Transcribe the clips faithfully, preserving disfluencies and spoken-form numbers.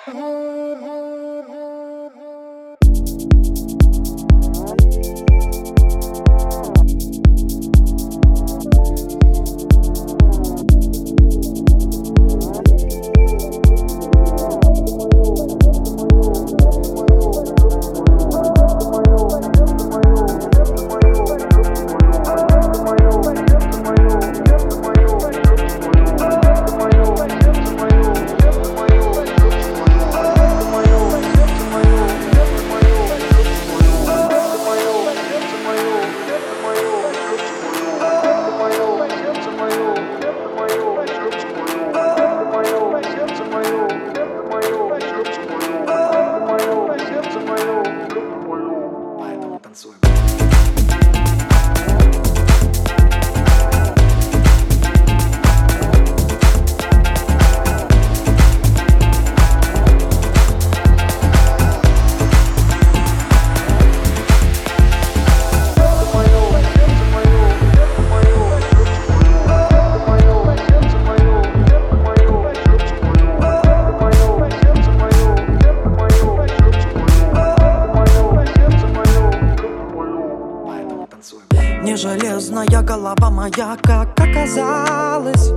Не железная голова моя, как оказалось,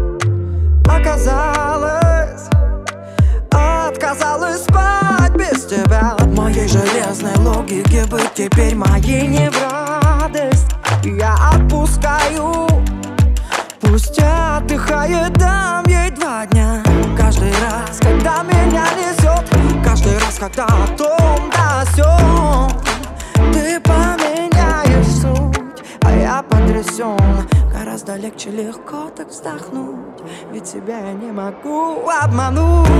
оказалось, отказалась спать без тебя. От моей железной логики быть теперь моей не в радость. Я отпускаю, пусть отдыхает, дам ей два дня. Каждый раз, когда меня несет, каждый раз, когда о том да сём, ты поменяешь суть, а я потрясен. Гораздо легче легко так вздохнуть, ведь себя я не могу обмануть.